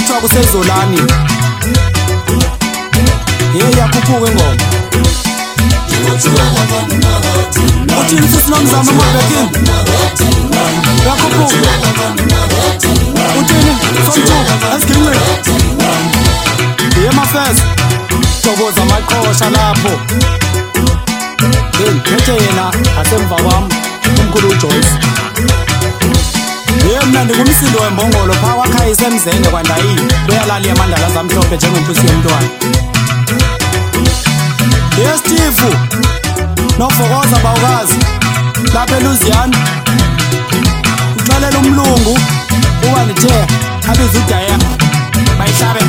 kuthiwa kusezolani. Yakhuphuka ingoma. Uthini sisi nomzamo emabhekini? Yakhuphuka. Uthini? Sonto, esiginqeni. Mafez, thokoza amaqhosha lapho. Ngiphethe yena asemva kwami umkhulu uJoyce. Mina ngumsindo wembongolo pha wakhayisa emzenge kwaNdayini. Uyalala amandala zamhlophe njengentusi yomntwana. Steve nofokoza bawukazi lapha eLuziana. Uxolela umlungu uwanithe abiza uDaya bayihlabe.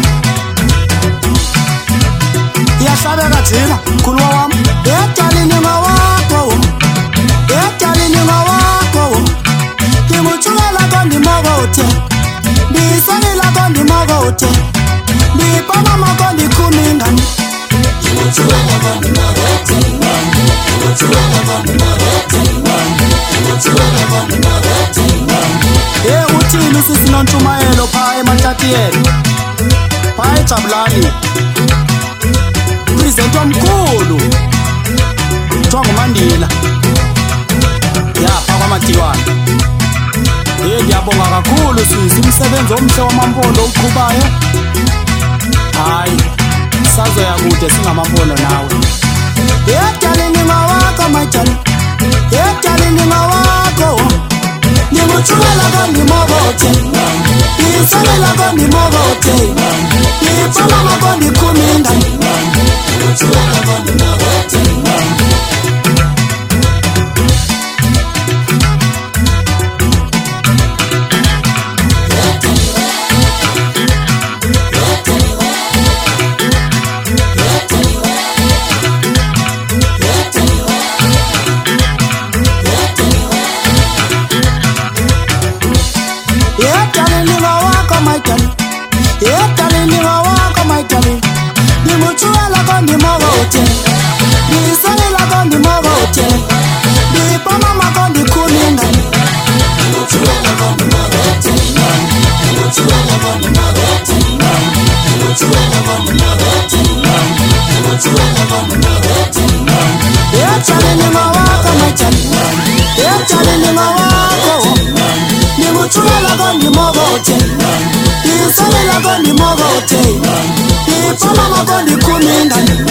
Iyahlabeka thina mkhulu wami. Yedalini ngawakho. Yedalini ngawakho. Ngimutshukela kondimokothe. Ndisakela kondimokothe. Ndipama makondi khumingani. Ngimutshukela kondimokothe. Ngimutshukela kondimokothe. Ngimutshukela kondimokothe. Uthini sisi noNtshumayelo pha eMathatiyela. Pha eJabulani. President omkhulu kuthiwa nguMandela yapha kwaMatiwane. Ngiyabonga kakhulu sisi umsebenzi omhle wamampondo uqhubayo. Hayi sazoya kude singamampondo nawe. Yedalini ngawakho majani. Yedalini ngawakho. Ngimutshukela kondimokothe. Ndisakela kondimokothe. Ndipama makondi khumingani. Ngimutshukela kondimokothe. Yedalini ngawakho majani. Yedalini ngawakho majani. Ngimutshukela kondimokothe. Ndisakela kondimokothe. Ndipama makondi khumingani. Ngimutshukela kondimokothe. Ngimutshukela kondimokothe. Ngimutshukela kondimokothe. Ngimutshukela kondimokothe. Yedalini ngawakho majani. Yedalini ngawakho. Ngimutshukela kondimokothe. Ndisakela kondimokothe. Ndipama makondi khumingani.